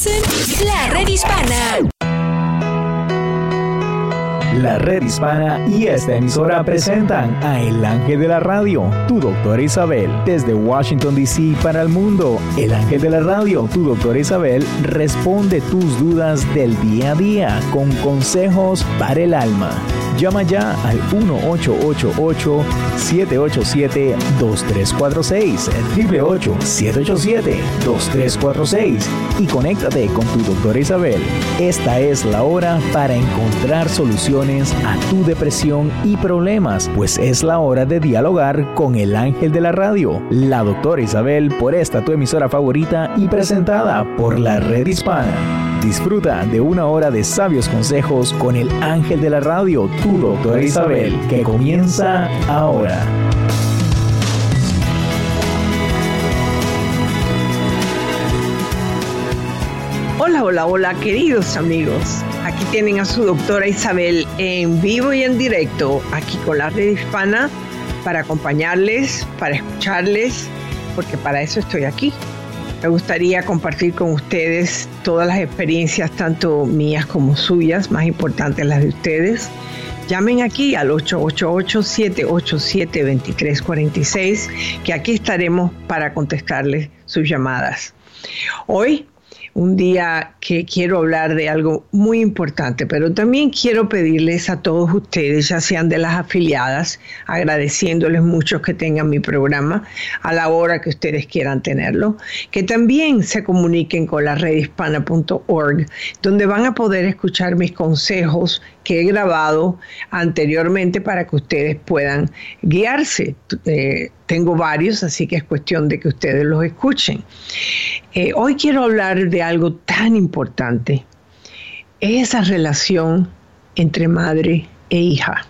Estás en La Red Hispana. La Red Hispana y esta emisora presentan a El Ángel de la Radio, tu doctora Isabel. Desde Washington, D.C. para el mundo, El Ángel de la Radio, tu doctora Isabel, responde tus dudas del día a día con consejos para el alma. Llama ya al 1-888-787-2346, 888-787-2346 y conéctate con tu doctora Isabel. Esta es la hora para encontrar soluciones a tu depresión y problemas, pues es la hora de dialogar con el ángel de la radio, la doctora Isabel, por esta tu emisora favorita y presentada por la Red Hispana. Disfruta de una hora de sabios consejos con el ángel de la radio, tu doctora Isabel, que comienza ahora. Hola, hola, hola, queridos amigos. Aquí tienen a su doctora Isabel en vivo y en directo, aquí con la Red Hispana, para acompañarles, para escucharles, porque para eso estoy aquí. Me gustaría compartir con ustedes todas las experiencias, tanto mías como suyas, más importantes las de ustedes. Llamen aquí al 888-787-2346, que aquí estaremos para contestarles sus llamadas. Hoy, un día que quiero hablar de algo muy importante, pero también quiero pedirles a todos ustedes, ya sean de las afiliadas, agradeciéndoles mucho que tengan mi programa a la hora que ustedes quieran tenerlo, que también se comuniquen con la redhispana.org, donde van a poder escuchar mis consejos que he grabado anteriormente para que ustedes puedan guiarse. Tengo varios, así que es cuestión de que ustedes los escuchen. Hoy quiero hablar de algo tan importante, esa relación entre madre e hija.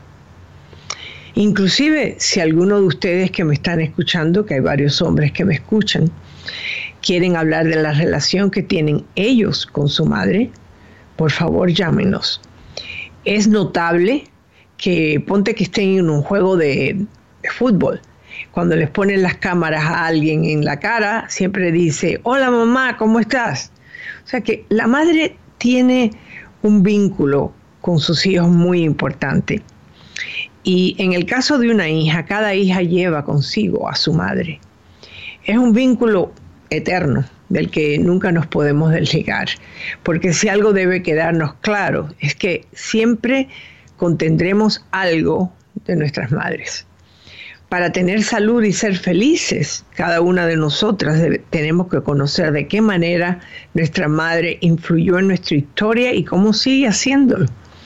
Inclusive, si alguno de ustedes que me están escuchando, que hay varios hombres que me escuchan, quieren hablar de la relación que tienen ellos con su madre, por favor llámenos. Es notable que ponte que estén en un juego de fútbol. Cuando les ponen las cámaras a alguien en la cara, siempre dice, hola mamá, ¿cómo estás? O sea que la madre tiene un vínculo con sus hijos muy importante. Y en el caso de una hija, cada hija lleva consigo a su madre. Es un vínculo eterno del que nunca nos podemos desligar, porque si algo debe quedarnos claro es que siempre contendremos algo de nuestras madres. Para tener salud y ser felices, cada una de nosotras tenemos que conocer de qué manera nuestra madre influyó en nuestra historia y cómo sigue haciéndolo.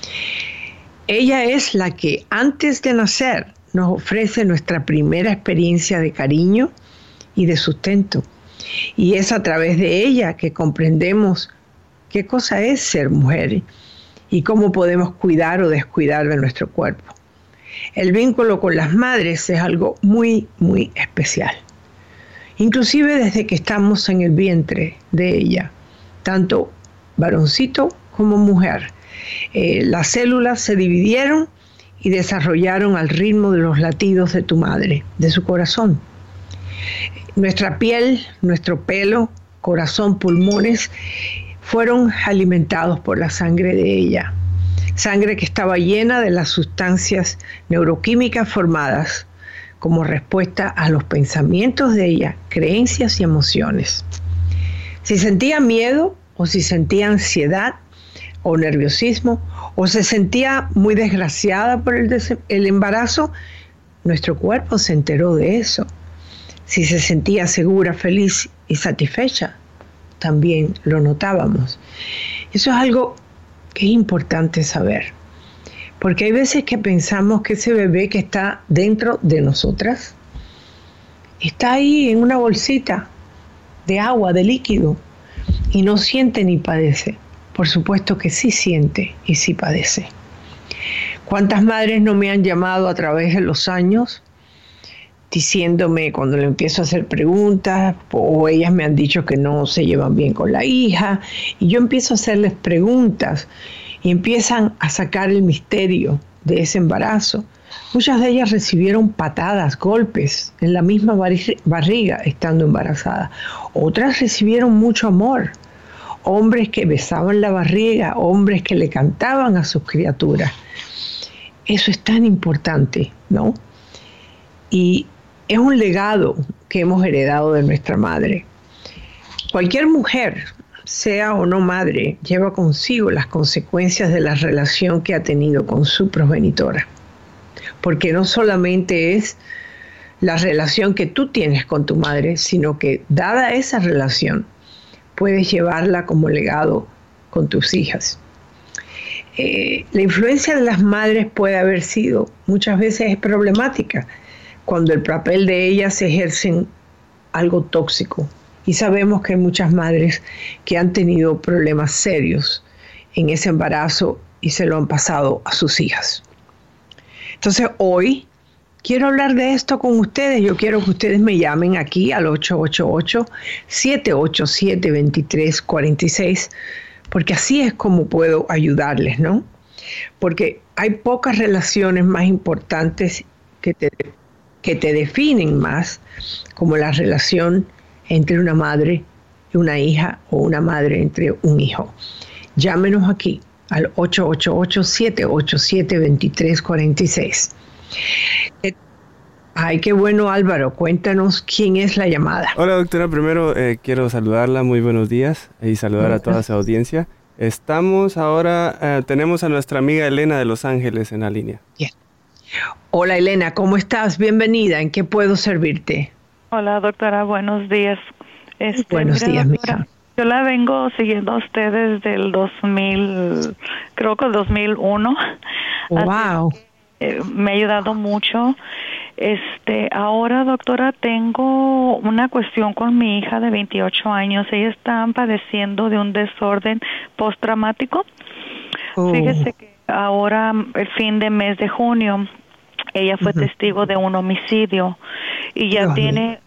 Ella es la que antes de nacer nos ofrece nuestra primera experiencia de cariño y de sustento. Y es a través de ella que comprendemos qué cosa es ser mujer y cómo podemos cuidar o descuidar de nuestro cuerpo. El vínculo con las madres es algo muy, muy especial. Inclusive desde que estamos en el vientre de ella, tanto varoncito como mujer. Las células se dividieron y desarrollaron al ritmo de los latidos de tu madre, de su corazón. Nuestra piel, nuestro pelo, corazón, pulmones fueron alimentados por la sangre de ella. Sangre que estaba llena de las sustancias neuroquímicas formadas como respuesta a los pensamientos de ella, creencias y emociones. Si sentía miedo o si sentía ansiedad o nerviosismo o se sentía muy desgraciada por el embarazo, nuestro cuerpo se enteró de eso. Si se sentía segura, feliz y satisfecha, también lo notábamos. Eso es algo que es importante saber, porque hay veces que pensamos que ese bebé que está dentro de nosotras está ahí en una bolsita de agua, de líquido, y no siente ni padece. Por supuesto que sí siente y sí padece. ¿Cuántas madres no me han llamado a través de los años diciéndome cuando le empiezo a hacer preguntas, o ellas me han dicho que no se llevan bien con la hija, y yo empiezo a hacerles preguntas y empiezan a sacar el misterio de ese embarazo? Muchas de ellas recibieron patadas, golpes en la misma barriga estando embarazadas. Otras recibieron mucho amor. hombres que besaban la barriga, hombres que le cantaban a sus criaturas. Eso es tan importante, ¿no? Y es un legado que hemos heredado de nuestra madre. Cualquier mujer, sea o no madre, lleva consigo las consecuencias de la relación que ha tenido con su progenitora. Porque no solamente es la relación que tú tienes con tu madre, sino que dada esa relación, puedes llevarla como legado con tus hijas. La influencia de las madres puede haber sido, muchas veces es problemática, cuando el papel de ellas ejerce en algo tóxico. Y sabemos que hay muchas madres que han tenido problemas serios en ese embarazo y se lo han pasado a sus hijas. Entonces hoy quiero hablar de esto con ustedes. Yo quiero que ustedes me llamen aquí al 888-787-2346, porque así es como puedo ayudarles, ¿no? Porque hay pocas relaciones más importantes que te definen más, como la relación entre una madre y una hija o una madre entre un hijo. Llámenos aquí al 888-787-2346. Ay, qué bueno, Álvaro. Cuéntanos quién es la llamada. Hola, doctora. Primero quiero saludarla. Muy buenos días y saludar a toda su audiencia. Estamos ahora, tenemos a nuestra amiga Elena de Los Ángeles en la línea. Bien. Hola, Elena. ¿Cómo estás? Bienvenida. ¿En qué puedo servirte? Hola, doctora. Buenos días. Buenos días, mija. Yo la vengo siguiendo a ustedes del 2000, creo que el 2001. Wow. Me ha ayudado mucho. Ahora, doctora, tengo una cuestión con mi hija de 28 años. Ella está padeciendo de un desorden postraumático. Fíjese que ahora, el fin de mes de junio, ella fue testigo de un homicidio y ya tiene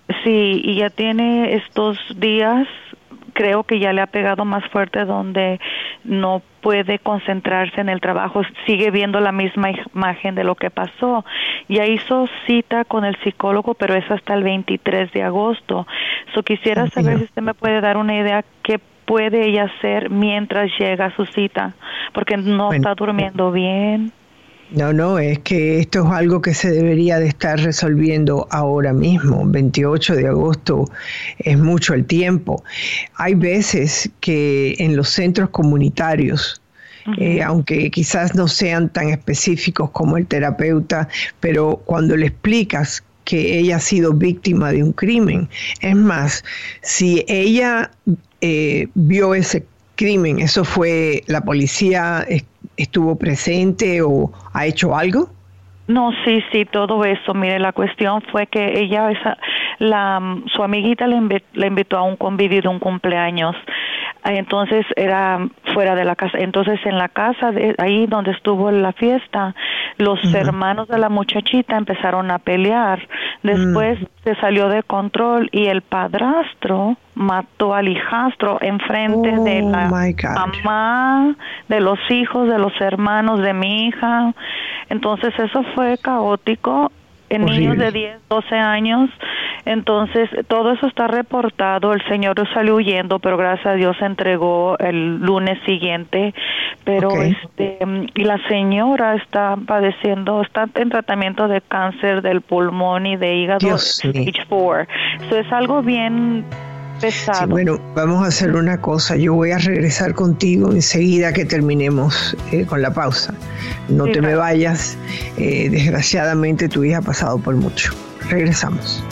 estos días, creo que ya le ha pegado más fuerte, donde no puede concentrarse en el trabajo, sigue viendo la misma imagen de lo que pasó. Ya hizo cita con el psicólogo, pero es hasta el 23 de agosto. Quisiera saber si usted me puede dar una idea qué puede ella hacer mientras llega a su cita, porque no está durmiendo bien. No, es que esto es algo que se debería de estar resolviendo ahora mismo. 28 de agosto es mucho el tiempo. Hay veces que en los centros comunitarios, aunque quizás no sean tan específicos como el terapeuta, pero cuando le explicas que ella ha sido víctima de un crimen, es más, si ella vio ese crimen, ¿eso fue la policía estuvo presente o ha hecho algo? No, sí, todo eso. Mire, la cuestión fue que ella, su amiguita le invitó a un convivio de un cumpleaños. Entonces era fuera de la casa. Entonces en la casa, ahí donde estuvo la fiesta, los hermanos de la muchachita empezaron a pelear. Después se salió de control y el padrastro mató al hijastro enfrente de la mamá, de los hijos, de los hermanos de mi hija. Entonces eso fue caótico. En niños de 10, 12 años. Entonces, todo eso está reportado. El señor salió huyendo, pero gracias a Dios se entregó el lunes siguiente. Pero y la señora está padeciendo, está en tratamiento de cáncer del pulmón y de hígado stage 4. Eso es algo bien pesado. Sí, bueno, vamos a hacer una cosa. Yo voy a regresar contigo enseguida que terminemos con la pausa. No te me vayas. Desgraciadamente tu hija ha pasado por mucho. Regresamos.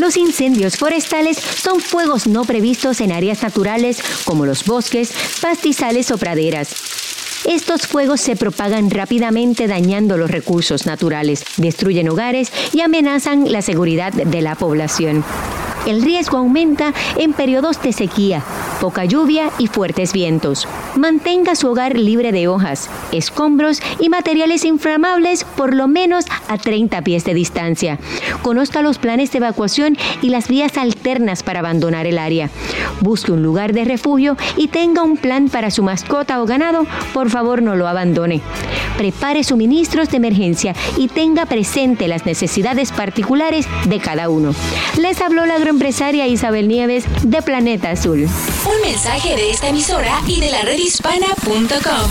Los incendios forestales son fuegos no previstos en áreas naturales como los bosques, pastizales o praderas. Estos fuegos se propagan rápidamente dañando los recursos naturales, destruyen hogares y amenazan la seguridad de la población. El riesgo aumenta en periodos de sequía, poca lluvia y fuertes vientos. Mantenga su hogar libre de hojas, escombros y materiales inflamables por lo menos a 30 pies de distancia. Conozca los planes de evacuación y las vías alternas para abandonar el área. Busque un lugar de refugio y tenga un plan para su mascota o ganado. Por favor, no lo abandone. Prepare suministros de emergencia y tenga presente las necesidades particulares de cada uno. Les habló la agroempresaria Isabel Nieves de Planeta Azul. Un mensaje de esta emisora y de la redhispana.com.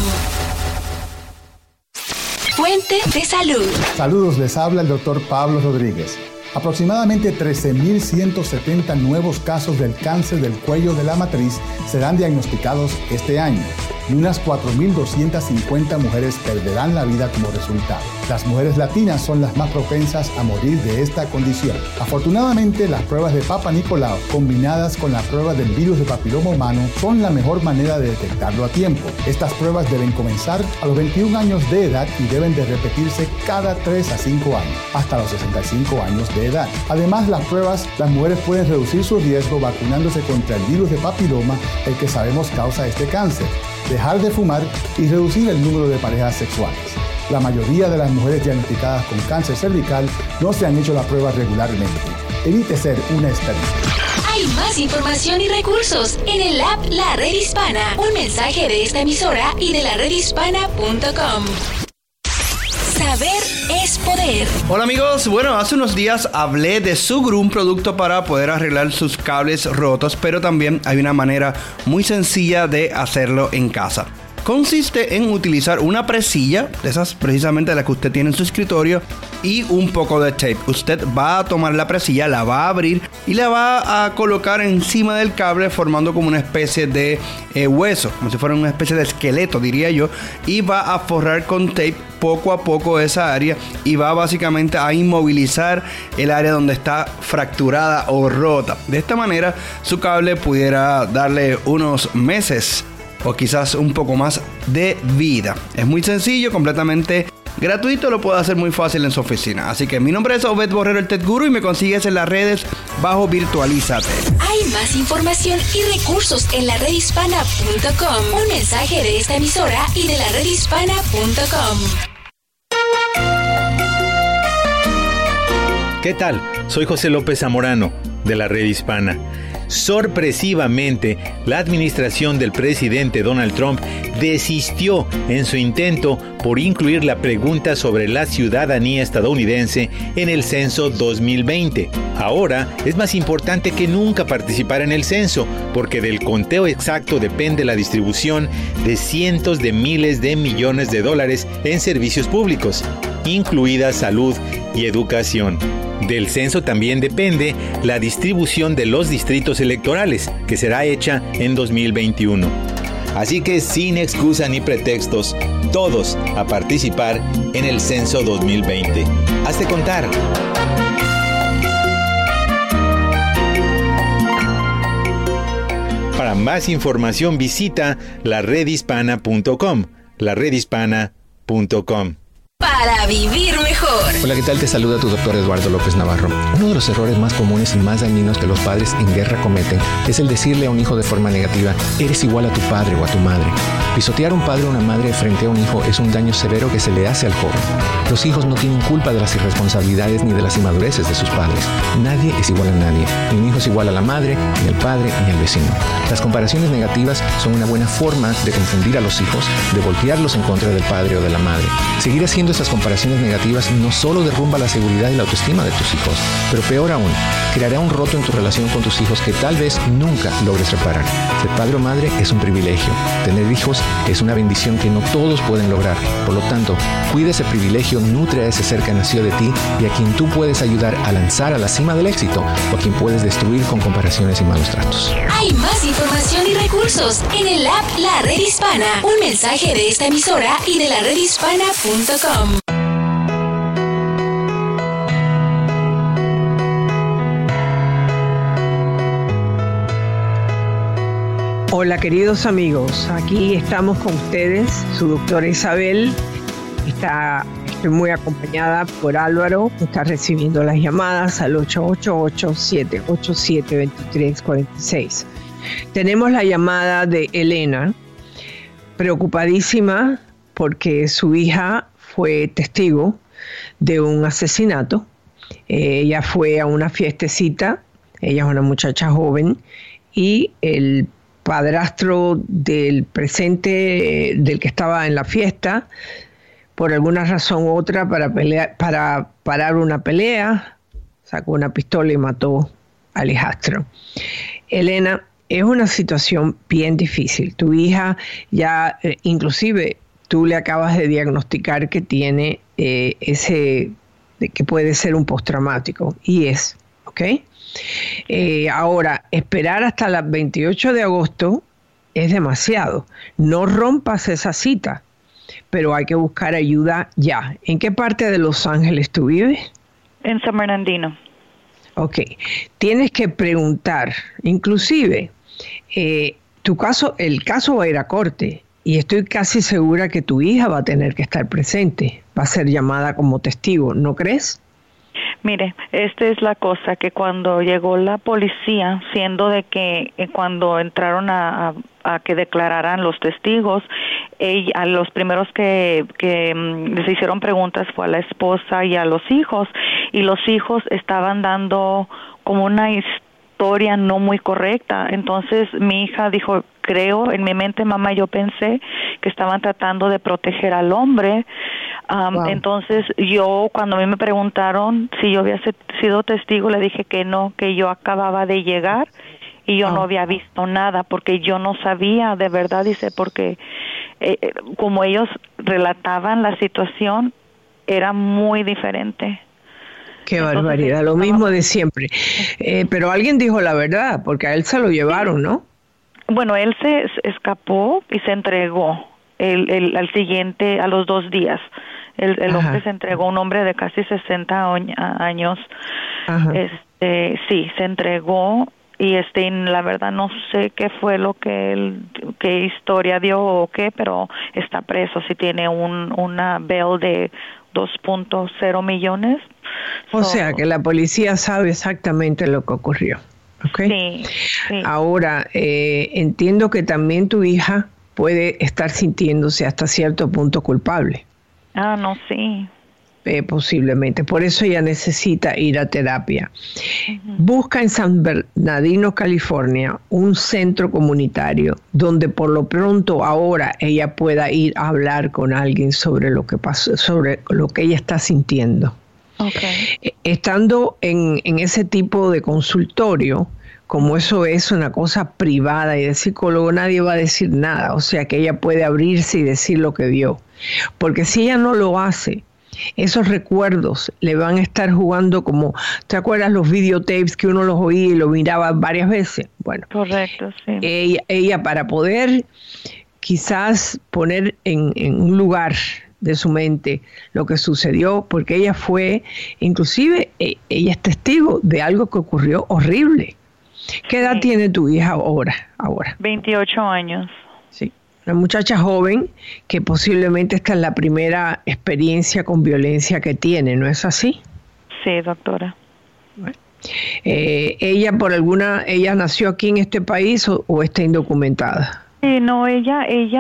Fuente de salud. Saludos, les habla el doctor Pablo Rodríguez. Aproximadamente 13.170 nuevos casos del cáncer del cuello de la matriz serán diagnosticados este año y unas 4.250 mujeres perderán la vida como resultado. Las mujeres latinas son las más propensas a morir de esta condición. Afortunadamente, las pruebas de Papa Nicolau combinadas con la prueba del virus de papiloma humano son la mejor manera de detectarlo a tiempo. Estas pruebas deben comenzar a los 21 años de edad y deben de repetirse cada 3 a 5 años, hasta los 65 años de edad. Además, las mujeres pueden reducir su riesgo vacunándose contra el virus de papiloma, el que sabemos causa este cáncer, dejar de fumar y reducir el número de parejas sexuales. La mayoría de las mujeres diagnosticadas con cáncer cervical no se han hecho la prueba regularmente. Evite ser una estadística. Hay más información y recursos en el app La Red Hispana. Un mensaje de esta emisora y de la redhispana.com. Saber es poder. Hola amigos, bueno, hace unos días hablé de Sugru, un producto para poder arreglar sus cables rotos, pero también hay una manera muy sencilla de hacerlo en casa. Consiste en utilizar una presilla, de esas precisamente las que usted tiene en su escritorio, y un poco de tape. Usted va a tomar la presilla, la va a abrir y la va a colocar encima del cable formando como una especie de hueso, como si fuera una especie de esqueleto, diría yo, y va a forrar con tape poco a poco esa área y va básicamente a inmovilizar el área donde está fracturada o rota. De esta manera su cable pudiera darle unos meses o quizás un poco más de vida. Es muy sencillo, completamente gratuito, lo puede hacer muy fácil en su oficina. Así que mi nombre es Obed Borrero, el Tech Guru, y me consigues en las redes bajo Virtualízate. Hay más información y recursos en la redhispana.com. Un mensaje de esta emisora y de la redhispana.com. ¿Qué tal? Soy José López Zamorano, de la Red Hispana. Sorpresivamente, la administración del presidente Donald Trump desistió en su intento por incluir la pregunta sobre la ciudadanía estadounidense en el censo 2020. Ahora es más importante que nunca participar en el censo, porque del conteo exacto depende la distribución de cientos de miles de millones de dólares en servicios públicos, incluida salud y educación. Del censo también depende la distribución de los distritos electorales, que será hecha en 2021. Así que sin excusa ni pretextos, todos a participar en el censo 2020. Hazte contar. Para más información visita laredhispana.com, laredhispana.com. Para vivir mejor. Hola, ¿qué tal? Te saluda tu doctor Eduardo López Navarro. Uno de los errores más comunes y más dañinos que los padres en guerra cometen es el decirle a un hijo de forma negativa: eres igual a tu padre o a tu madre. Pisotear a un padre o una madre frente a un hijo es un daño severo que se le hace al joven. Los hijos no tienen culpa de las irresponsabilidades ni de las inmadureces de sus padres. Nadie es igual a nadie. Ni un hijo es igual a la madre, ni al padre, ni al vecino. Las comparaciones negativas son una buena forma de confundir a los hijos, de voltearlos en contra del padre o de la madre. Seguir haciendo esas comparaciones negativas no solo derrumba la seguridad y la autoestima de tus hijos, pero peor aún, creará un roto en tu relación con tus hijos que tal vez nunca logres reparar. Ser padre o madre es un privilegio. Tener hijos es una bendición que no todos pueden lograr. Por lo tanto, cuida ese privilegio, nutre a ese ser que nació de ti y a quien tú puedes ayudar a lanzar a la cima del éxito, o a quien puedes destruir con comparaciones y malos tratos. Hay más información y recursos en el app La Red Hispana. Un mensaje de esta emisora y de la redhispana.com. Hola queridos amigos, aquí estamos con ustedes, su doctora Isabel. Estoy muy acompañada por Álvaro, que está recibiendo las llamadas al 888-787-2346. Tenemos la llamada de Elena, preocupadísima porque su hija fue testigo de un asesinato. Ella fue a una fiestecita, ella es una muchacha joven, y el padrastro del presente, del que estaba en la fiesta, por alguna razón u otra, para parar una pelea, sacó una pistola y mató al hijastro. Elena, es una situación bien difícil. Tu hija ya, inclusive, tú le acabas de diagnosticar que tiene que puede ser un postraumático, y es, ¿ok? Ahora, esperar hasta el 28 de agosto es demasiado. No rompas esa cita, pero hay que buscar ayuda ya. ¿En qué parte de Los Ángeles tú vives? En San Bernardino. Ok. Tienes que preguntar, inclusive, el caso va a ir a corte, y estoy casi segura que tu hija va a tener que estar presente, va a ser llamada como testigo, ¿no crees? Mire, esta es la cosa, que cuando llegó la policía, siendo de que cuando entraron a que declararan los testigos, a los primeros que les hicieron preguntas fue a la esposa y a los hijos, y los hijos estaban dando como una historia no muy correcta. Entonces mi hija dijo, creo, en mi mente, mamá, yo pensé que estaban tratando de proteger al hombre. Wow. Entonces yo, cuando a mí me preguntaron si yo había sido testigo, le dije que no, que yo acababa de llegar y yo no había visto nada, porque yo no sabía de verdad, dice, porque como ellos relataban la situación, era muy diferente. Qué barbaridad, lo mismo de siempre. Pero alguien dijo la verdad, porque a él se lo llevaron, ¿no? Bueno, él se escapó y se entregó al siguiente, a los 2 días. El hombre se entregó, un hombre de casi 60 años. Sí, se entregó, y la verdad no sé qué fue lo que qué historia dio o qué, pero está preso. Sí tiene una bail de 2.0 millones. O sea que la policía sabe exactamente lo que ocurrió. ¿Okay? Sí. Ahora, entiendo que también tu hija puede estar sintiéndose hasta cierto punto culpable. No, sí. Posiblemente. Por eso ella necesita ir a terapia. Busca en San Bernardino, California, un centro comunitario donde por lo pronto ahora ella pueda ir a hablar con alguien sobre lo que pasó, sobre lo que ella está sintiendo. Okay. Estando en ese tipo de consultorio, como eso es una cosa privada y de psicólogo, nadie va a decir nada, o sea que ella puede abrirse y decir lo que vio, porque si ella no lo hace, esos recuerdos le van a estar jugando como, ¿te acuerdas los videotapes que uno los oía y lo miraba varias veces? Bueno, correcto, sí. Ella para poder quizás poner en un lugar de su mente lo que sucedió, porque ella fue, inclusive ella es testigo de algo que ocurrió horrible. ¿Qué edad tiene tu hija ahora? 28 años. Sí, una muchacha joven que posiblemente esta es la primera experiencia con violencia que tiene, ¿no es así? Sí, doctora. Bueno. ¿Ella nació aquí en este país o está indocumentada? Sí, no, ella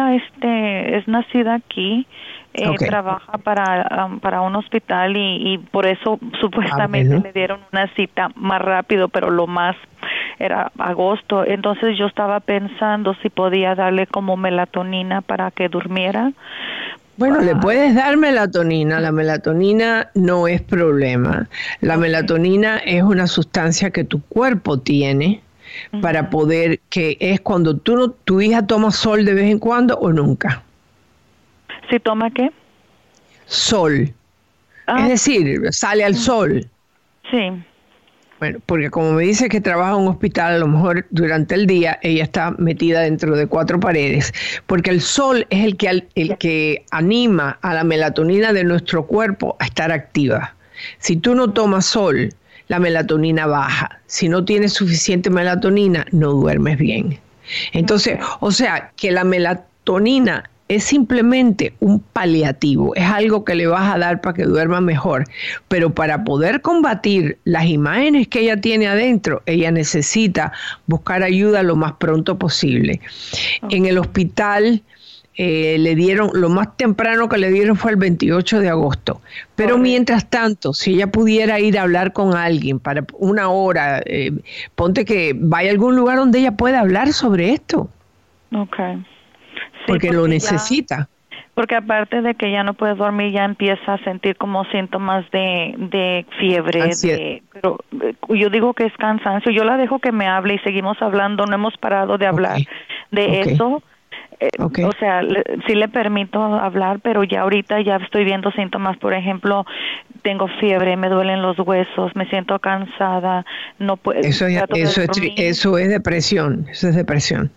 es nacida aquí. Okay. Trabaja para un hospital y por eso supuestamente le dieron una cita más rápido, pero lo más era agosto. Entonces yo estaba pensando si podía darle como melatonina para que durmiera. Bueno, le puedes dar melatonina. La melatonina no es problema. La melatonina es una sustancia que tu cuerpo tiene para poder, que es cuando tu hija toma sol de vez en cuando o nunca. ¿Si toma qué? Sol. Es decir, sale al sol. Sí. Bueno, porque como me dice que trabaja en un hospital, a lo mejor durante el día ella está metida dentro de 4 paredes, porque el sol es el que anima a la melatonina de nuestro cuerpo a estar activa. Si tú no tomas sol, la melatonina baja. Si no tienes suficiente melatonina, no duermes bien. Entonces, o sea, que la melatonina es simplemente un paliativo, es algo que le vas a dar para que duerma mejor, pero para poder combatir las imágenes que ella tiene adentro, ella necesita buscar ayuda lo más pronto posible. En el hospital le dieron, lo más temprano que le dieron fue el 28 de agosto, pero mientras tanto, si ella pudiera ir a hablar con alguien para una hora, ponte que vaya a algún lugar donde ella pueda hablar sobre esto. Okay. Sí, porque lo necesita. Porque aparte de que ya no puede dormir, ya empieza a sentir como síntomas de fiebre. Pero yo digo que es cansancio. Yo la dejo que me hable y seguimos hablando. No hemos parado de hablar de eso. O sea, sí le permito hablar, pero ya ahorita ya estoy viendo síntomas. Por ejemplo, tengo fiebre, me duelen los huesos, me siento cansada. No puedo. Eso es depresión. Eso es depresión.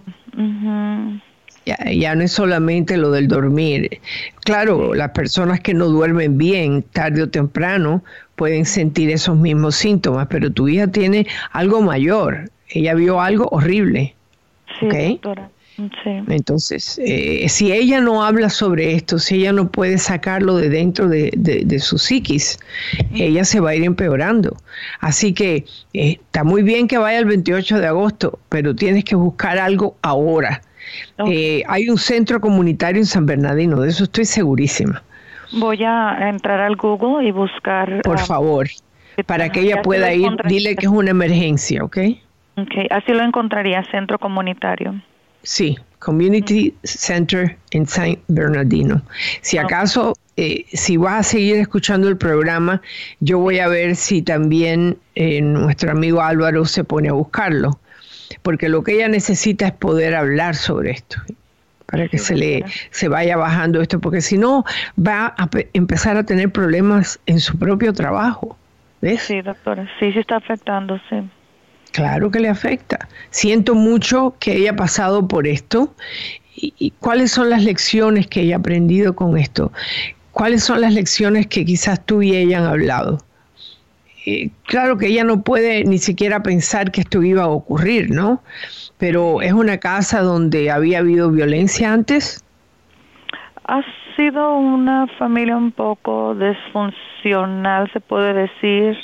Ya no es solamente lo del dormir. Claro, las personas que no duermen bien, tarde o temprano, pueden sentir esos mismos síntomas, pero tu hija tiene algo mayor. Ella vio algo horrible. Sí, doctora. Sí. Entonces, si ella no habla sobre esto, si ella no puede sacarlo de dentro de su psiquis, ella se va a ir empeorando. Así que está muy bien que vaya el 28 de agosto, pero tienes que buscar algo ahora. Hay un centro comunitario en San Bernardino, de eso estoy segurísima. Voy a entrar al Google y buscar. Por favor, para que ella pueda ir, dile que es una emergencia, ¿ok? Ok, así lo encontraría, centro comunitario. Sí, Community Center en San Bernardino. Si acaso, si vas a seguir escuchando el programa, yo voy a ver si también nuestro amigo Álvaro se pone a buscarlo. Porque lo que ella necesita es poder hablar sobre esto, para que se vaya bajando esto, porque si no va a empezar a tener problemas en su propio trabajo. ¿Ves? Sí, doctora, sí está afectando, sí. Claro que le afecta. Siento mucho que ella ha pasado por esto. ¿Y cuáles son las lecciones que ella ha aprendido con esto? ¿Cuáles son las lecciones que quizás tú y ella han hablado? Claro que ella no puede ni siquiera pensar que esto iba a ocurrir, ¿no? Pero es una casa donde había habido violencia antes. Ha sido una familia un poco disfuncional, se puede decir,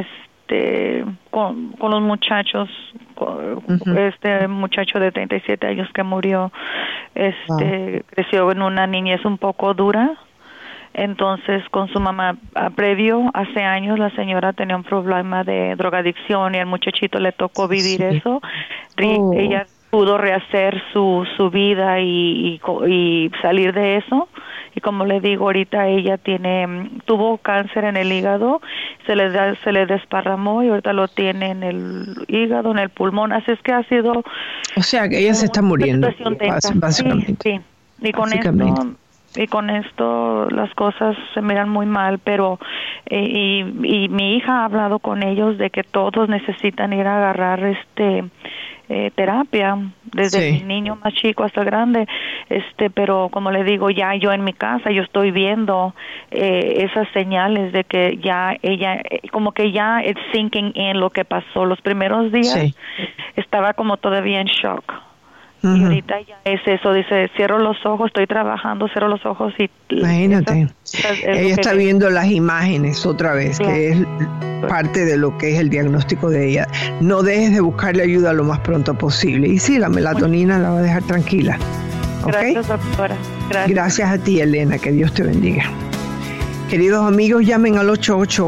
con los muchachos, este muchacho de 37 años que murió, creció en una niñez un poco dura. Entonces, con su mamá, previo, hace años, la señora tenía un problema de drogadicción y al muchachito le tocó vivir eso. Ella pudo rehacer su vida y salir de eso. Y como le digo, ahorita ella tuvo cáncer en el hígado, se le desparramó y ahorita lo tiene en el hígado, en el pulmón. Así es que ha sido... O sea, que ella se está muriendo, básicamente. Sí. Y con esto las cosas se miran muy mal, pero y mi hija ha hablado con ellos de que todos necesitan ir a agarrar terapia, desde el niño más chico hasta el grande, pero como le digo, ya yo en mi casa yo estoy viendo esas señales de que ya ella como que ya it's sinking in lo que pasó los primeros días. Estaba como todavía en shock. Y ahorita ya es eso, dice, cierro los ojos, estoy trabajando, cierro los ojos y... Imagínate, ella está viendo las imágenes otra vez, que es parte de lo que es el diagnóstico de ella. No dejes de buscarle ayuda lo más pronto posible. Y sí, la melatonina la va a dejar tranquila. Gracias, doctora. Gracias a ti, Elena, que Dios te bendiga. Queridos amigos, llamen al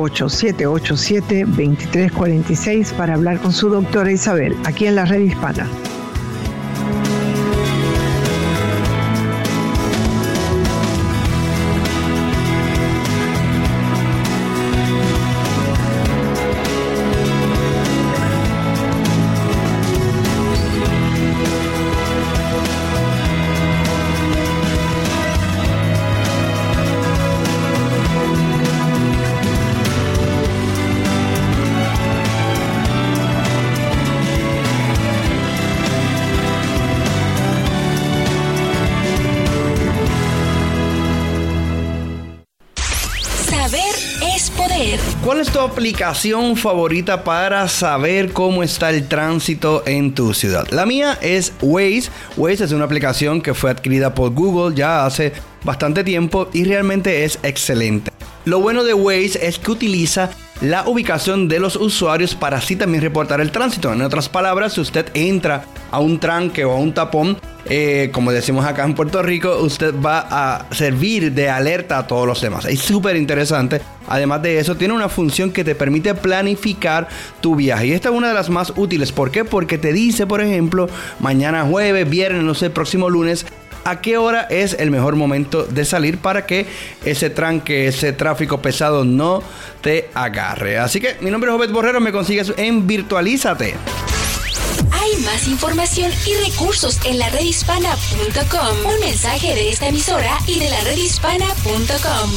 888-787-2346 para hablar con su doctora Isabel, aquí en la Red Hispana. poder. ¿Cuál es tu aplicación favorita para saber cómo está el tránsito en tu ciudad? La mía es Waze. Waze es una aplicación que fue adquirida por Google ya hace bastante tiempo y realmente es excelente. Lo bueno de Waze es que utiliza la ubicación de los usuarios para así también reportar el tránsito. En otras palabras, si usted entra a un tranque o a un tapón, como decimos acá en Puerto Rico, usted va a servir de alerta a todos los demás. Es súper interesante. Además de eso, tiene una función que te permite planificar tu viaje. Y esta es una de las más útiles. ¿Por qué? Porque te dice, por ejemplo, mañana jueves, viernes, no sé, próximo lunes, a qué hora es el mejor momento de salir para que ese tranque, ese tráfico pesado no te agarre. Así que mi nombre es Obed Borrero, me consigues en Virtualízate. Hay más información y recursos en la redhispana.com. Un mensaje de esta emisora y de la redhispana.com.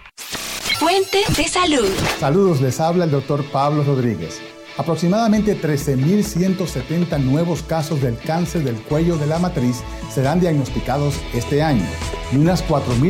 Fuente de salud. Saludos, les habla el doctor Pablo Rodríguez. Aproximadamente 13.170 nuevos casos del cáncer del cuello de la matriz serán diagnosticados este año y unas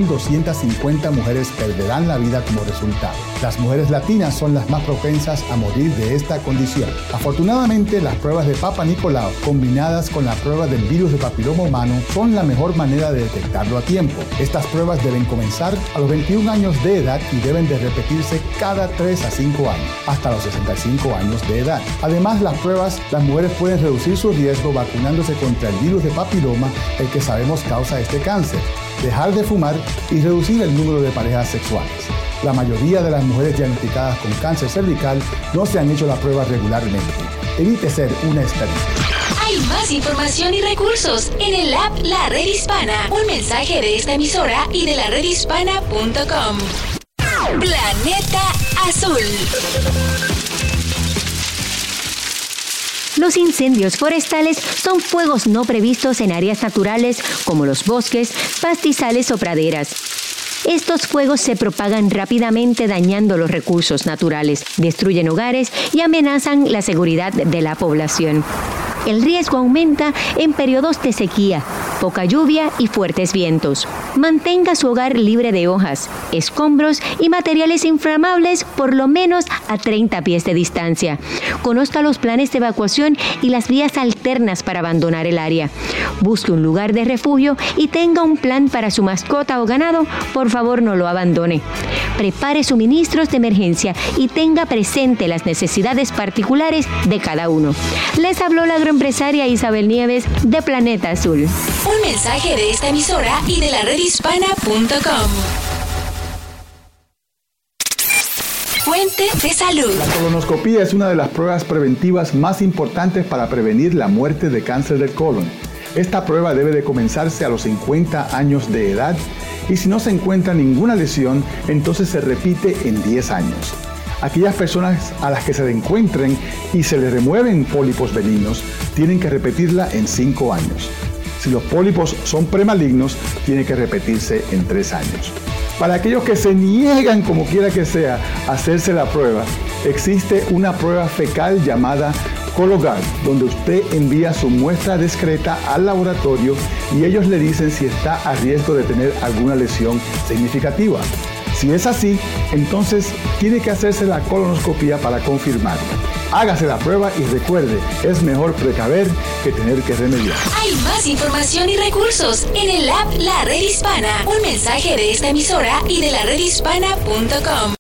4.250 mujeres perderán la vida como resultado. Las mujeres latinas son las más propensas a morir de esta condición. Afortunadamente, las pruebas de Papa Nicolau combinadas con la prueba del virus de papiloma humano son la mejor manera de detectarlo a tiempo. Estas pruebas deben comenzar a los 21 años de edad y deben de repetirse cada 3 a 5 años, hasta los 65 años de edad. Además, las mujeres pueden reducir su riesgo vacunándose contra el virus de papiloma, el que sabemos causa este cáncer, dejar de fumar y reducir el número de parejas sexuales. La mayoría de las mujeres diagnosticadas con cáncer cervical no se han hecho la prueba regularmente. Evite ser una estadística. Hay más información y recursos en el app La Red Hispana. Un mensaje de esta emisora y de la redhispana.com. Planeta Azul. Los incendios forestales son fuegos no previstos en áreas naturales como los bosques, pastizales o praderas. Estos fuegos se propagan rápidamente dañando los recursos naturales, destruyen hogares y amenazan la seguridad de la población. El riesgo aumenta en periodos de sequía, poca lluvia y fuertes vientos. Mantenga su hogar libre de hojas, escombros y materiales inflamables por lo menos a 30 pies de distancia. Conozca los planes de evacuación y las vías alternas para abandonar el área. Busque un lugar de refugio y tenga un plan para su mascota o ganado. Por favor, no lo abandone. Prepare suministros de emergencia y tenga presente las necesidades particulares de cada uno. Les habló la agroempresaria Isabel Nieves de Planeta Azul. Un mensaje de esta emisora y de la redhispana.com. Fuente de salud. La colonoscopia es una de las pruebas preventivas más importantes para prevenir la muerte de cáncer del colon. Esta prueba debe de comenzarse a los 50 años de edad y si no se encuentra ninguna lesión, entonces se repite en 10 años. Aquellas personas a las que se le encuentren y se le remueven pólipos benignos tienen que repetirla en 5 años. Si los pólipos son premalignos, tiene que repetirse en 3 años. Para aquellos que se niegan, como quiera que sea, a hacerse la prueba, existe una prueba fecal llamada Cologuard, donde usted envía su muestra discreta al laboratorio y ellos le dicen si está a riesgo de tener alguna lesión significativa. Si es así, entonces tiene que hacerse la colonoscopia para confirmarlo. Hágase la prueba y recuerde, es mejor precaver que tener que remediar. Hay más información y recursos en el app La Red Hispana. Un mensaje de esta emisora y de la redhispana.com.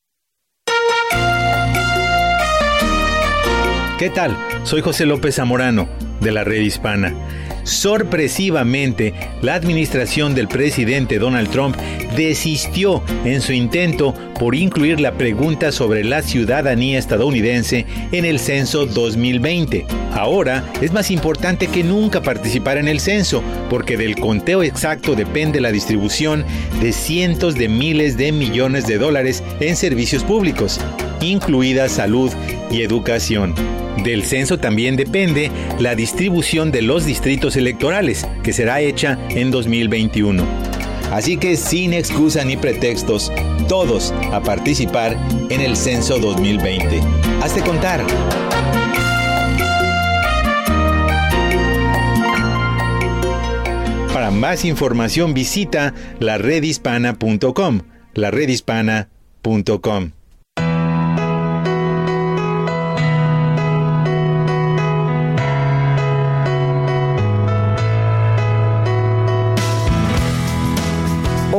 ¿Qué tal? Soy José López Zamorano, de la Red Hispana. Sorpresivamente, la administración del presidente Donald Trump desistió en su intento por incluir la pregunta sobre la ciudadanía estadounidense en el censo 2020. Ahora es más importante que nunca participar en el censo, porque del conteo exacto depende la distribución de cientos de miles de millones de dólares en servicios públicos, incluida salud y educación. Del censo también depende la distribución de los distritos electorales, que será hecha en 2021. Así que sin excusa ni pretextos, todos a participar en el censo 2020. Hazte contar. Para más información visita laredhispana.com, laredhispana.com.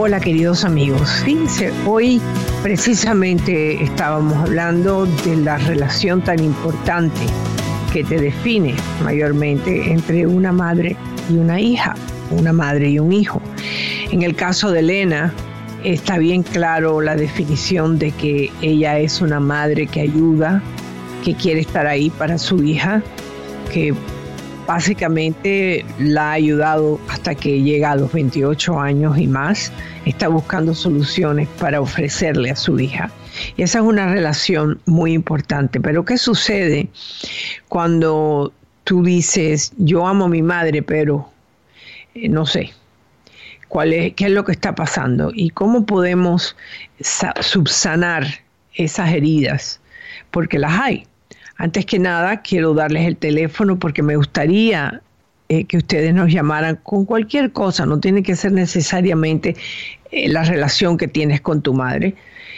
Hola queridos amigos, fíjense, hoy precisamente estábamos hablando de la relación tan importante que te define mayormente entre una madre y una hija, una madre y un hijo. En el caso de Elena, está bien claro la definición de que ella es una madre que ayuda, que quiere estar ahí para su hija, que básicamente la ha ayudado hasta que llega a los 28 años y más. Está buscando soluciones para ofrecerle a su hija. Y esa es una relación muy importante. Pero ¿qué sucede cuando tú dices, yo amo a mi madre, pero no sé qué es lo que está pasando? ¿Y cómo podemos subsanar esas heridas? Porque las hay. Antes que nada, quiero darles el teléfono porque me gustaría que ustedes nos llamaran con cualquier cosa. No tiene que ser necesariamente la relación que tienes con tu madre.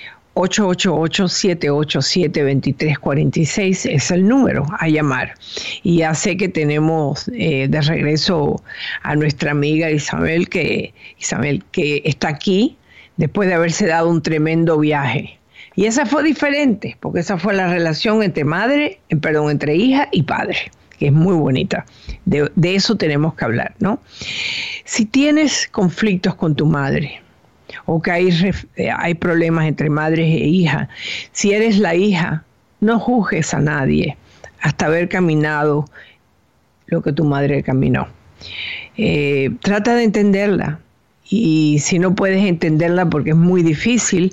888-787-2346 es el número a llamar. Y ya sé que tenemos de regreso a nuestra amiga Isabel que está aquí después de haberse dado un tremendo viaje. Y esa fue diferente, porque esa fue la relación entre entre hija y padre, que es muy bonita. De eso tenemos que hablar, ¿no? Si tienes conflictos con tu madre, o que hay problemas entre madres e hijas, si eres la hija, no juzgues a nadie hasta haber caminado lo que tu madre caminó. Trata de entenderla, y si no puedes entenderla porque es muy difícil,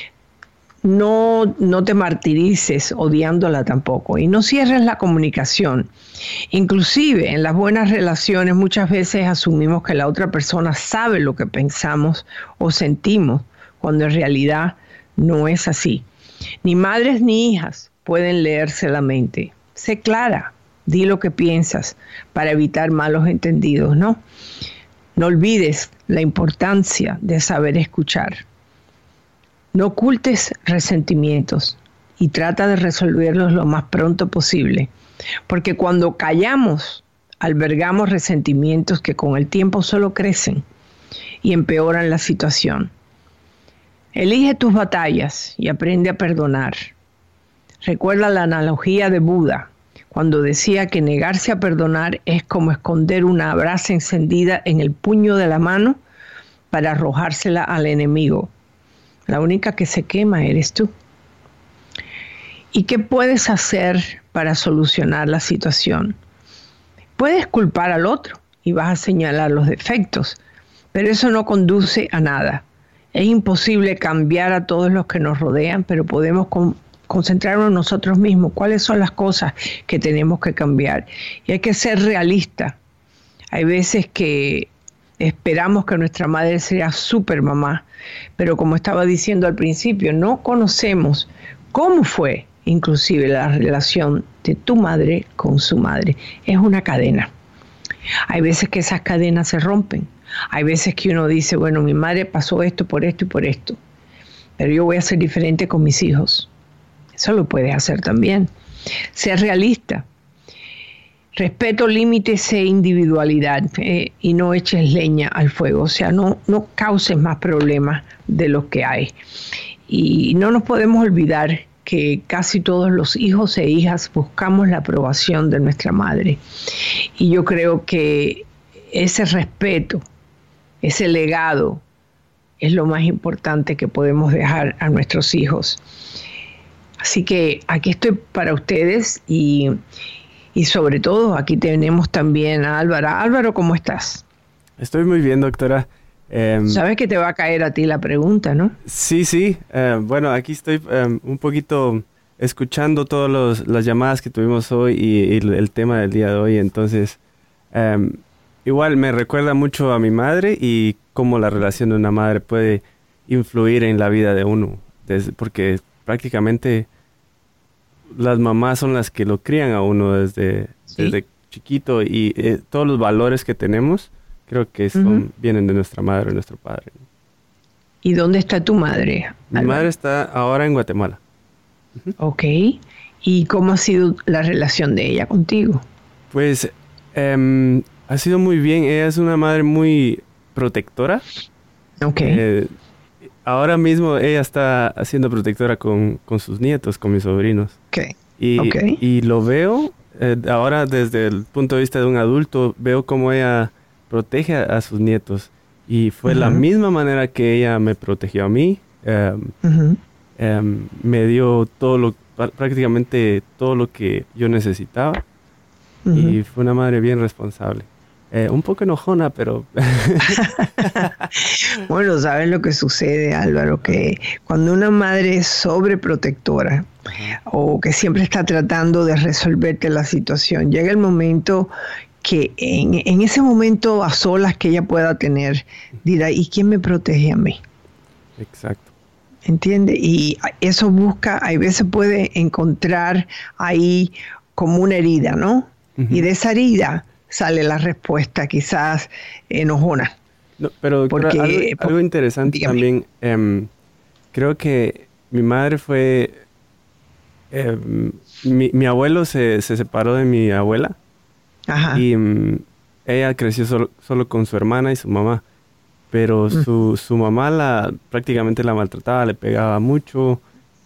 no te martirices odiándola tampoco, y no cierres la comunicación. Inclusive en las buenas relaciones muchas veces asumimos que la otra persona sabe lo que pensamos o sentimos, cuando en realidad no es así. Ni madres ni hijas pueden leerse la mente. Sé clara, di lo que piensas para evitar malos entendidos, ¿no? No olvides la importancia de saber escuchar. No ocultes resentimientos y trata de resolverlos lo más pronto posible, porque cuando callamos, albergamos resentimientos que con el tiempo solo crecen y empeoran la situación. Elige tus batallas y aprende a perdonar. Recuerda la analogía de Buda, cuando decía que negarse a perdonar es como esconder una brasa encendida en el puño de la mano para arrojársela al enemigo. La única que se quema eres tú. ¿Y qué puedes hacer para solucionar la situación? Puedes culpar al otro y vas a señalar los defectos, pero eso no conduce a nada. Es imposible cambiar a todos los que nos rodean, pero podemos concentrarnos en nosotros mismos. ¿Cuáles son las cosas que tenemos que cambiar? Y hay que ser realistas. Hay veces que esperamos que nuestra madre sea super mamá, pero como estaba diciendo al principio, no conocemos cómo fue inclusive la relación de tu madre con su madre. Es una cadena. Hay veces que esas cadenas se rompen. Hay veces que uno dice, bueno, mi madre pasó esto por esto y por esto, pero yo voy a ser diferente con mis hijos. Eso lo puedes hacer también. Ser realista. Respeto, límites e individualidad, y no eches leña al fuego. O sea, no causes más problemas de los que hay. Y no nos podemos olvidar que casi todos los hijos e hijas buscamos la aprobación de nuestra madre. Y yo creo que ese respeto, ese legado, es lo más importante que podemos dejar a nuestros hijos. Así que aquí estoy para ustedes y sobre todo aquí tenemos también a Álvaro. Álvaro, ¿cómo estás? Estoy muy bien, doctora. Sabes que te va a caer a ti la pregunta, ¿no? Sí. Bueno, aquí estoy un poquito escuchando todas las llamadas que tuvimos hoy y el tema del día de hoy. Entonces, igual me recuerda mucho a mi madre y cómo la relación de una madre puede influir en la vida de uno. Porque prácticamente las mamás son las que lo crían a uno desde chiquito, y todos los valores que tenemos creo que vienen de nuestra madre o nuestro padre. ¿Y dónde está tu madre? Mi madre está ahora en Guatemala. Ok. ¿Y cómo ha sido la relación de ella contigo? Pues ha sido muy bien. Ella es una madre muy protectora. Okay. Ahora mismo ella está haciendo protectora con sus nietos, con mis sobrinos. Okay. Y lo veo, ahora desde el punto de vista de un adulto, veo cómo ella protege a sus nietos. Y fue la misma manera que ella me protegió a mí. Me dio prácticamente todo lo que yo necesitaba. Y fue una madre bien responsable. Un poco enojona, pero... Bueno, ¿sabes lo que sucede, Álvaro? Que cuando una madre es sobreprotectora o que siempre está tratando de resolverte la situación, llega el momento que en ese momento a solas que ella pueda tener, dirá, ¿y quién me protege a mí? Exacto. ¿Entiende? Y eso busca, hay veces puede encontrar ahí como una herida, ¿no? Y de esa herida sale la respuesta, quizás enojona. No, pero algo interesante dígame. También, creo que mi madre fue... mi abuelo se separó de mi abuela. Ajá. Y ella creció solo con su hermana y su mamá. Pero su mamá prácticamente la maltrataba, le pegaba mucho.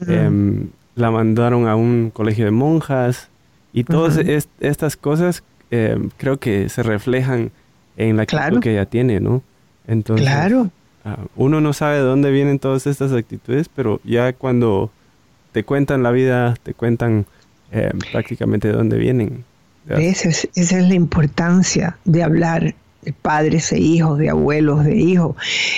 La mandaron a un colegio de monjas. Y todas estas cosas creo que se reflejan en la actitud que ella tiene, ¿no? Entonces, uno no sabe de dónde vienen todas estas actitudes, pero ya cuando te cuentan la vida, te cuentan prácticamente de dónde vienen. Esa es la importancia de hablar de padres e hijos, de abuelos, de hijos.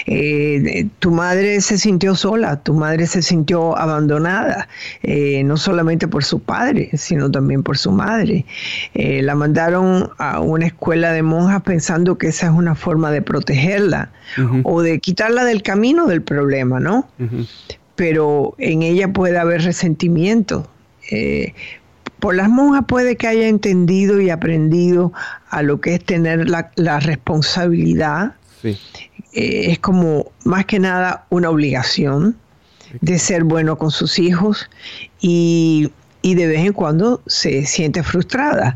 Tu madre se sintió sola, tu madre se sintió abandonada, no solamente por su padre, sino también por su madre. La mandaron a una escuela de monjas pensando que esa es una forma de protegerla o de quitarla del camino del problema, ¿no? Pero en ella puede haber resentimiento. Por las monjas puede que haya entendido y aprendido a lo que es tener la responsabilidad. Sí. Es como más que nada una obligación de ser bueno con sus hijos y de vez en cuando se siente frustrada.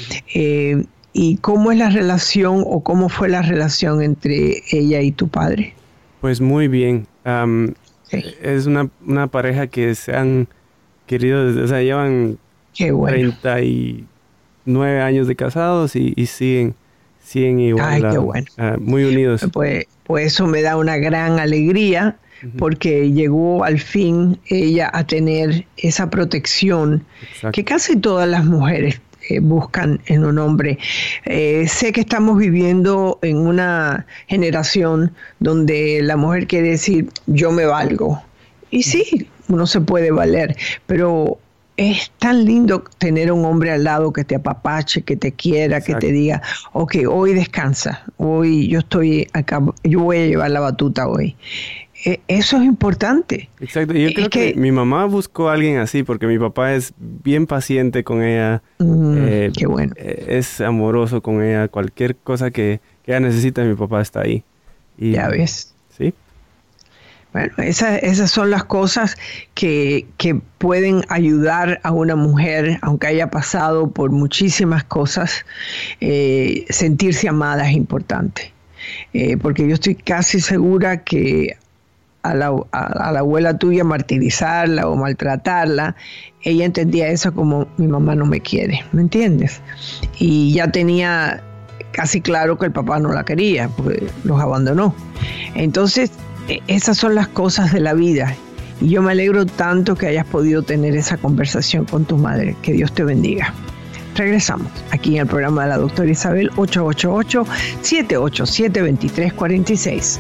¿Y cómo es la relación o cómo fue la relación entre ella y tu padre? Pues muy bien. Es una pareja que se han querido, o sea, llevan... Qué bueno. 39 años de casados y siguen igual. Ay, qué bueno. Muy unidos. Pues eso me da una gran alegría porque llegó al fin ella a tener esa protección que casi todas las mujeres buscan en un hombre. Sé que estamos viviendo en una generación donde la mujer quiere decir yo me valgo. Y sí, uno se puede valer, pero es tan lindo tener un hombre al lado que te apapache, que te quiera, que te diga, ok, hoy descansa, hoy yo estoy acá, yo voy a llevar la batuta hoy. Eso es importante. Exacto, yo creo que mi mamá buscó a alguien así porque mi papá es bien paciente con ella. Qué bueno. Es amoroso con ella, cualquier cosa que ella necesita, mi papá está ahí. Y, ya ves. Sí. Bueno, esas son las cosas que pueden ayudar a una mujer, aunque haya pasado por muchísimas cosas, sentirse amada es importante. Porque yo estoy casi segura que a la abuela tuya martirizarla o maltratarla, ella entendía eso como mi mamá no me quiere, ¿me entiendes? Y ya tenía casi claro que el papá no la quería, porque los abandonó. Entonces, esas son las cosas de la vida y yo me alegro tanto que hayas podido tener esa conversación con tu madre. Que Dios te bendiga. Regresamos aquí en el programa de la doctora Isabel, 888-787-2346.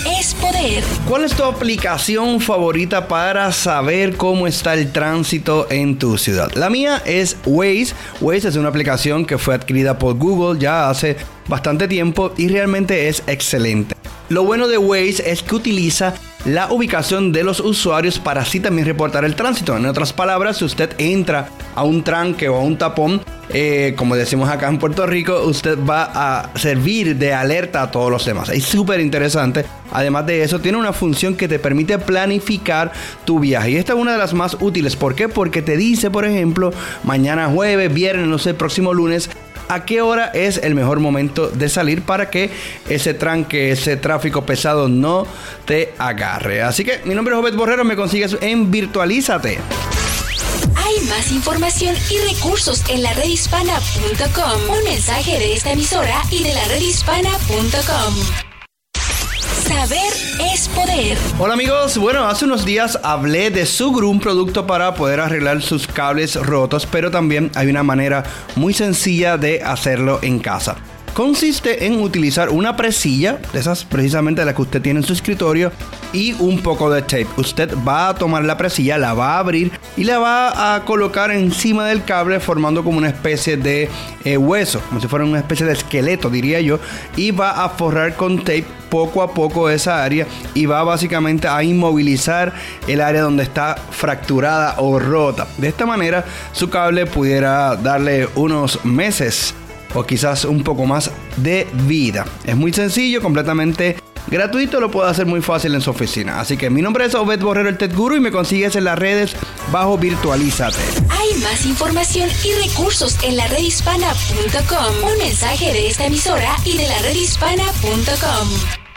es poder. ¿Cuál es tu aplicación favorita para saber cómo está el tránsito en tu ciudad? La mía es Waze. Waze es una aplicación que fue adquirida por Google ya hace bastante tiempo y realmente es excelente. Lo bueno de Waze es que utiliza la ubicación de los usuarios para así también reportar el tránsito. En otras palabras, si usted entra a un tranque o a un tapón, como decimos acá en Puerto Rico, usted va a servir de alerta a todos los demás. Es súper interesante. Además de eso, tiene una función que te permite planificar tu viaje. Y esta es una de las más útiles. ¿Por qué? Porque te dice, por ejemplo, mañana jueves, viernes, no sé, próximo lunes, a qué hora es el mejor momento de salir para que ese tranque, ese tráfico pesado no te agarre. Así que mi nombre es Obed Borrero, me consigues en Virtualízate. Hay más información y recursos en laredhispana.com. Un mensaje de esta emisora y de laredhispana.com. Saber es poder. Hola amigos, bueno, hace unos días hablé de Sugru, un producto para poder arreglar sus cables rotos, pero también hay una manera muy sencilla de hacerlo en casa. Consiste en utilizar una presilla, de esas precisamente las que usted tiene en su escritorio, y un poco de tape. Usted va a tomar la presilla, la va a abrir y la va a colocar encima del cable formando como una especie de hueso, como si fuera una especie de esqueleto, diría yo, y va a forrar con tape poco a poco esa área y va básicamente a inmovilizar el área donde está fracturada o rota. De esta manera su cable pudiera darle unos meses o quizás un poco más de vida. Es muy sencillo, completamente gratuito, lo puede hacer muy fácil en su oficina. Así que mi nombre es Obed Borrero, el Tech Guru, y me consigues en las redes bajo Virtualízate. Hay más información y recursos en laredhispana.com. Un mensaje de esta emisora y de laredhispana.com.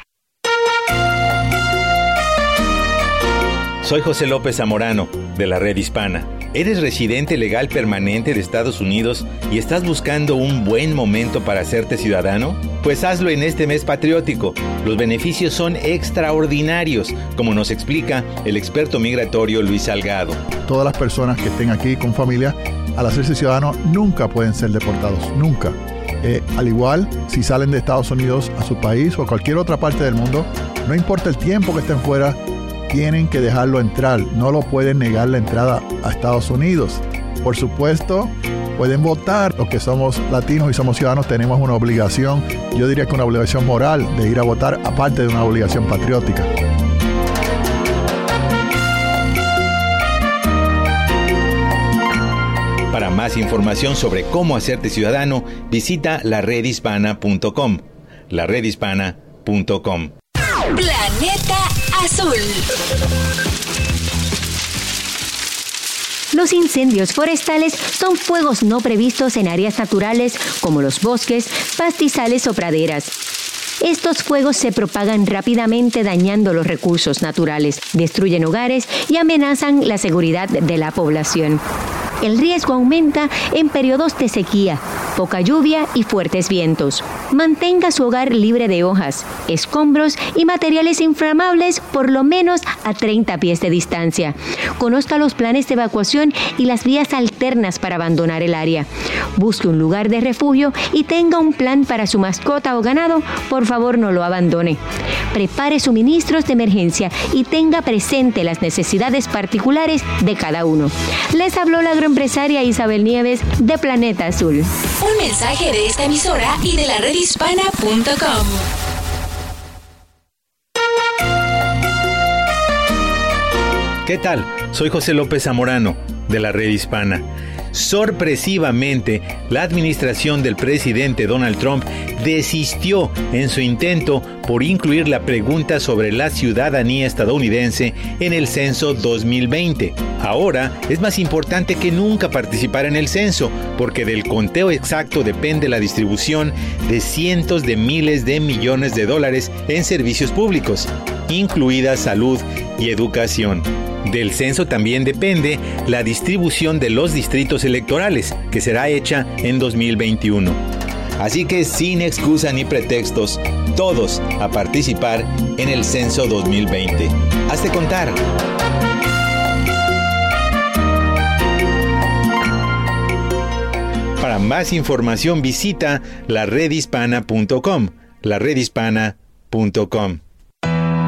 Soy José López Zamorano, de la Red Hispana. ¿Eres residente legal permanente de Estados Unidos y estás buscando un buen momento para hacerte ciudadano? Pues hazlo en este mes patriótico. Los beneficios son extraordinarios, como nos explica el experto migratorio Luis Salgado. Todas las personas que estén aquí con familia, al hacerse ciudadanos, nunca pueden ser deportados, nunca. Al igual, si salen de Estados Unidos a su país o a cualquier otra parte del mundo, no importa el tiempo que estén fuera, tienen que dejarlo entrar, no lo pueden negar la entrada a Estados Unidos. Por supuesto, pueden votar. Los que somos latinos y somos ciudadanos tenemos una obligación, yo diría que una obligación moral de ir a votar, aparte de una obligación patriótica. Para más información sobre cómo hacerte ciudadano, visita laredhispana.com. laredhispana.com. Planeta Azul. Los incendios forestales son fuegos no previstos en áreas naturales como los bosques, pastizales o praderas. Estos fuegos se propagan rápidamente dañando los recursos naturales, destruyen hogares y amenazan la seguridad de la población. El riesgo aumenta en periodos de sequía, poca lluvia y fuertes vientos. Mantenga su hogar libre de hojas, escombros y materiales inflamables por lo menos a 30 pies de distancia. Conozca los planes de evacuación y las vías alternas para abandonar el área. Busque un lugar de refugio y tenga un plan para su mascota o ganado. Por favor, no lo abandone. Prepare suministros de emergencia y tenga presente las necesidades particulares de cada uno. Les habló la agroempresaria Isabel Nieves de Planeta Azul. Un mensaje de esta emisora y de laredhispana.com. ¿Qué tal? Soy José López Zamorano, de la Red Hispana. Sorpresivamente, la administración del presidente Donald Trump desistió en su intento por incluir la pregunta sobre la ciudadanía estadounidense en el censo 2020. Ahora es más importante que nunca participar en el censo, porque del conteo exacto depende la distribución de cientos de miles de millones de dólares en servicios públicos, incluida salud y educación. Del censo también depende la distribución de los distritos electorales, que será hecha en 2021. Así que sin excusa ni pretextos, todos a participar en el censo 2020. Hazte contar. Para más información visita laredhispana.com. laredhispana.com.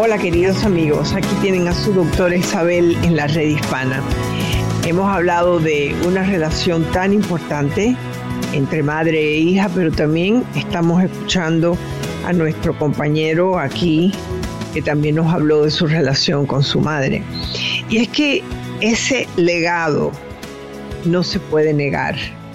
Hola queridos amigos, aquí tienen a su doctora Isabel en la red hispana. Hemos hablado de una relación tan importante entre madre e hija, pero también estamos escuchando a nuestro compañero aquí que también nos habló de su relación con su madre. Y es que ese legado no se puede negar.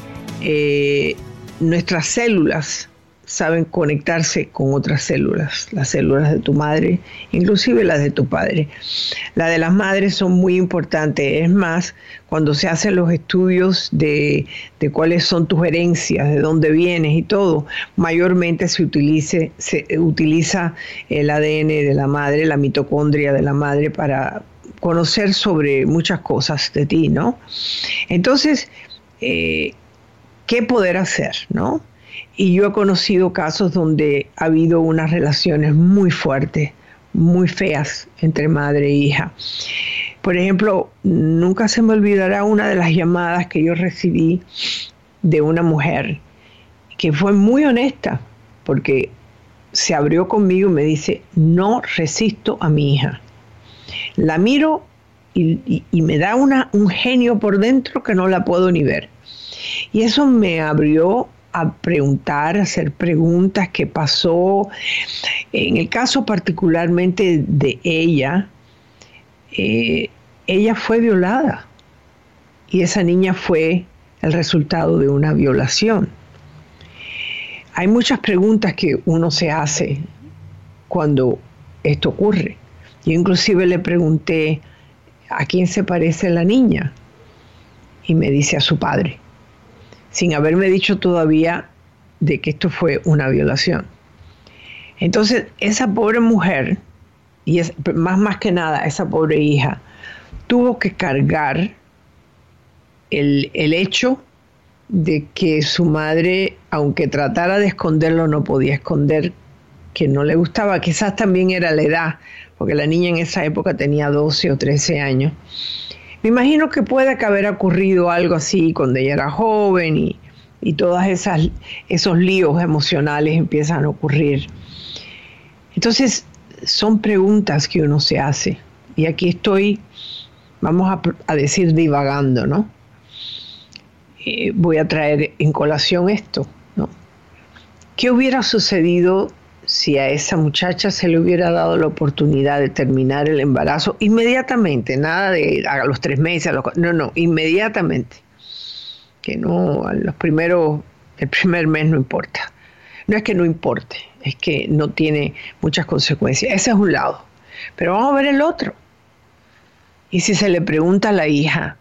Nuestras células saben conectarse con otras células, las células de tu madre, inclusive las de tu padre. Las de las madres son muy importantes. Es más, cuando se hacen los estudios de cuáles son tus herencias, de dónde vienes y todo, mayormente se utiliza el ADN de la madre, la mitocondria de la madre, para conocer sobre muchas cosas de ti, ¿no? Entonces, ¿qué poder hacer, no? Y yo he conocido casos donde ha habido unas relaciones muy fuertes, muy feas entre madre e hija. Por ejemplo, nunca se me olvidará una de las llamadas que yo recibí de una mujer que fue muy honesta, porque se abrió conmigo y me dice: no resisto a mi hija. La miro y me da un genio por dentro que no la puedo ni ver. Y eso me abrió a preguntar, a hacer preguntas, qué pasó. En el caso particularmente de ella fue violada y esa niña fue el resultado de una violación. Hay muchas preguntas que uno se hace cuando esto ocurre. Yo inclusive le pregunté a quién se parece la niña y me dice a su padre, sin haberme dicho todavía de que esto fue una violación. Entonces, esa pobre mujer, y más que nada, esa pobre hija, tuvo que cargar el hecho de que su madre, aunque tratara de esconderlo, no podía esconder que no le gustaba. Quizás también era la edad, porque la niña en esa época tenía 12 o 13 años. Me imagino que puede que haber ocurrido algo así cuando ella era joven y todas esos líos emocionales empiezan a ocurrir. Entonces, son preguntas que uno se hace. Y aquí estoy, vamos a decir, divagando, ¿no? Voy a traer en colación esto, ¿no? ¿Qué hubiera sucedido si a esa muchacha se le hubiera dado la oportunidad de terminar el embarazo inmediatamente? Nada de a los 3 meses, no, inmediatamente. Que no, el primer mes no importa. No es que no importe, es que no tiene muchas consecuencias. Ese es un lado. Pero vamos a ver el otro. Y si se le pregunta a la hija,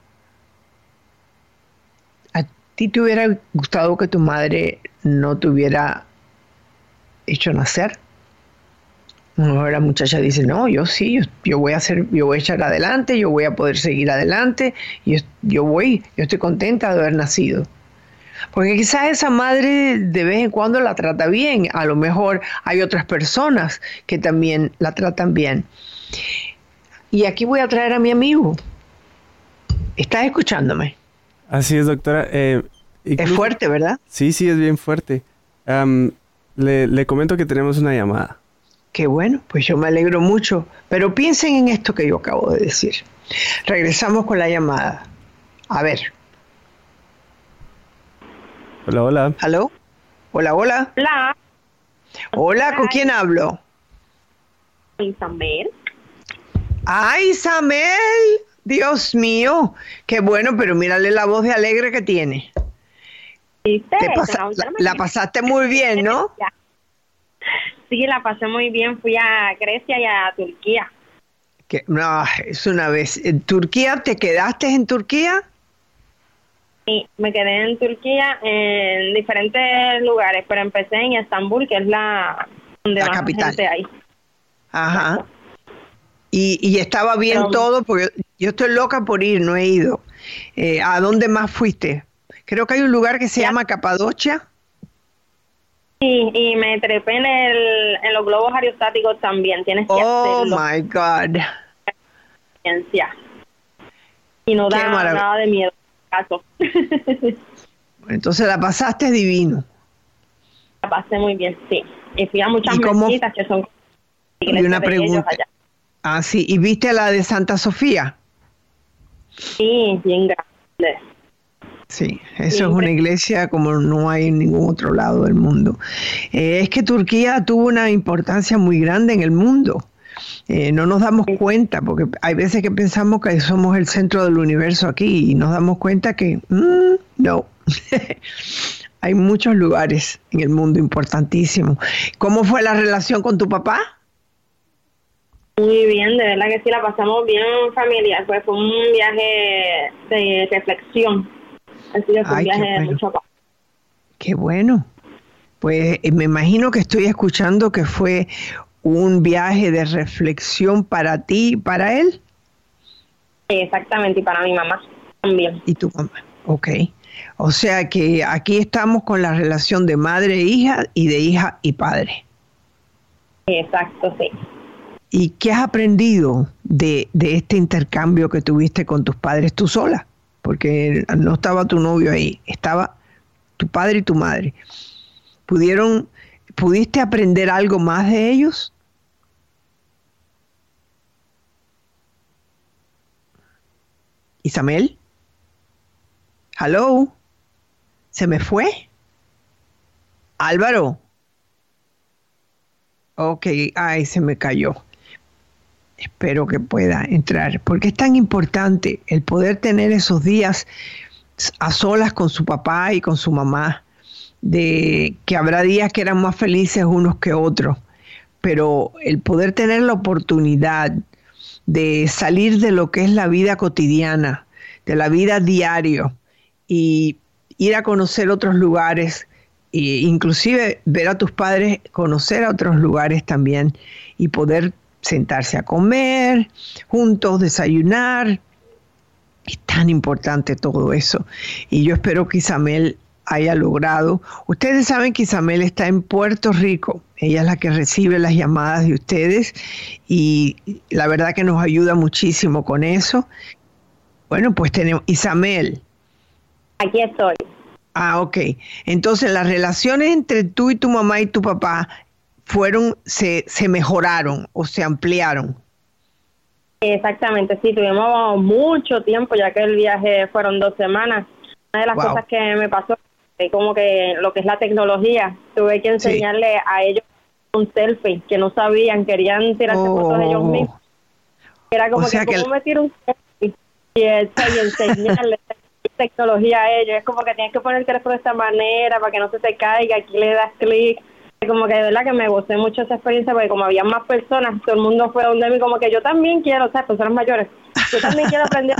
¿a ti te hubiera gustado que tu madre no te hubiera hecho nacer? La muchacha dice: no, yo sí, yo voy a echar adelante, yo voy a poder seguir adelante, yo estoy contenta de haber nacido. Porque quizás esa madre de vez en cuando la trata bien, a lo mejor hay otras personas que también la tratan bien. Y aquí voy a traer a mi amigo. ¿Estás escuchándome? Así es, doctora. Es fuerte, ¿verdad? Sí, es bien fuerte. Le comento que tenemos una llamada. Qué bueno, pues yo me alegro mucho. Pero piensen en esto que yo acabo de decir. Regresamos con la llamada. A ver. Hola. ¿Aló? Hola. Hola, ¿con quién hablo? Isabel. ¡Ay, Isabel! Dios mío, qué bueno, pero mírale la voz de alegre que tiene. La pasaste muy bien, ¿no? Sí, la pasé muy bien. Fui a Grecia y a Turquía. No, es una vez. ¿En Turquía? ¿Te quedaste en Turquía? Sí, me quedé en Turquía en diferentes lugares, pero empecé en Estambul, que es donde la más capital. gente hay. Ajá. Y estaba bien todo, porque yo estoy loca por ir, no he ido. ¿A dónde más fuiste? Creo que hay un lugar que se llama Capadocia. Sí, y me trepé en los globos aerostáticos también. Tienes que hacerlo. Oh, my God. Y no da nada de miedo. Caso. Entonces la pasaste divino. La pasé muy bien, sí. Y fui a muchas mezquitas que son y una pregunta. Ah, sí. ¿Y viste la de Santa Sofía? Sí, bien grande. Sí, eso es una iglesia como no hay en ningún otro lado del mundo. Es que Turquía tuvo una importancia muy grande en el mundo. No nos damos cuenta, porque hay veces que pensamos que somos el centro del universo aquí y nos damos cuenta que no. Hay muchos lugares en el mundo importantísimos. ¿Cómo fue la relación con tu papá? Muy bien, de verdad que sí, la pasamos bien familiar. Pues fue un viaje de reflexión. Así que fue un viaje de mucho paz. Qué bueno. Pues me imagino que estoy escuchando que fue un viaje de reflexión para ti y para él. Exactamente, y para mi mamá también. Y tu mamá, ok. O sea que aquí estamos con la relación de madre e hija y de hija y padre. Exacto, sí. ¿Y qué has aprendido de este intercambio que tuviste con tus padres tú sola? Porque no estaba tu novio ahí, estaba tu padre y tu madre. ¿Pudiste aprender algo más de ellos? Isamel, hello, ¿se me fue? Álvaro, ok, ay, se me cayó. Espero que pueda entrar, porque es tan importante el poder tener esos días a solas con su papá y con su mamá, de que habrá días que eran más felices unos que otros, pero el poder tener la oportunidad de salir de lo que es la vida cotidiana, de la vida diario, y ir a conocer otros lugares, e inclusive ver a tus padres, conocer a otros lugares también, y poder sentarse a comer juntos, desayunar. Es tan importante todo eso. Y yo espero que Isamel haya logrado. Ustedes saben que Isamel está en Puerto Rico. Ella es la que recibe las llamadas de ustedes y la verdad que nos ayuda muchísimo con eso. Bueno, pues tenemos Isamel. Aquí estoy. Ah, ok. Entonces las relaciones entre tú y tu mamá y tu papá se mejoraron o se ampliaron. Exactamente, sí, tuvimos mucho tiempo, ya que el viaje fueron 2 semanas. Una de las cosas que me pasó es como que lo que es la tecnología, tuve que enseñarle a ellos un selfie, que no sabían, querían tirarse fotos de ellos mismos. Era como ¿cómo me tiro un selfie? Y enseñarle tecnología a ellos, es como que tienes que poner el teléfono de esta manera para que no se te caiga, aquí le das clic. Como que de verdad que me gocé mucho esa experiencia, porque como había más personas, todo el mundo fue donde mí, como que yo también quiero, o sea, personas mayores, yo también quiero aprender.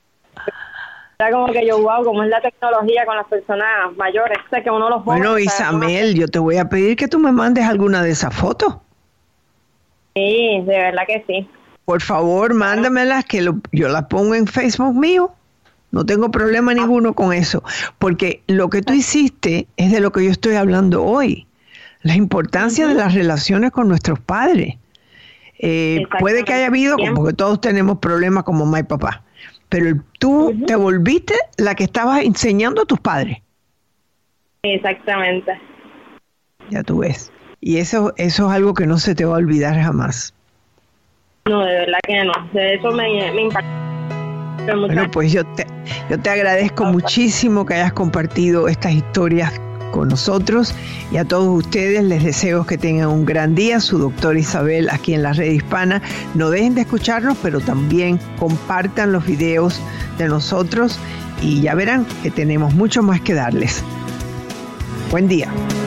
Era como que yo, wow, como es la tecnología con las personas mayores, o sea, que uno los jóvenes. Bueno, Isamel, yo te voy a pedir que tú me mandes alguna de esas fotos. Sí, de verdad que sí. Por favor, mándamelas, que yo las pongo en Facebook mío. No tengo problema ninguno con eso, porque lo que tú hiciste es de lo que yo estoy hablando hoy. La importancia de las relaciones con nuestros padres. Puede que haya habido, porque todos tenemos problemas como mamá y papá, pero tú te volviste la que estabas enseñando a tus padres. Exactamente. Ya tú ves. Y eso es algo que no se te va a olvidar jamás. No, de verdad que no. De eso me impactó. Bueno, pues yo te agradezco muchísimo que hayas compartido estas historias con nosotros, y a todos ustedes les deseo que tengan un gran día. Su doctora Isabel aquí en la Red Hispana. No dejen de escucharnos, pero también compartan los videos de nosotros y ya verán que tenemos mucho más que darles. Buen día.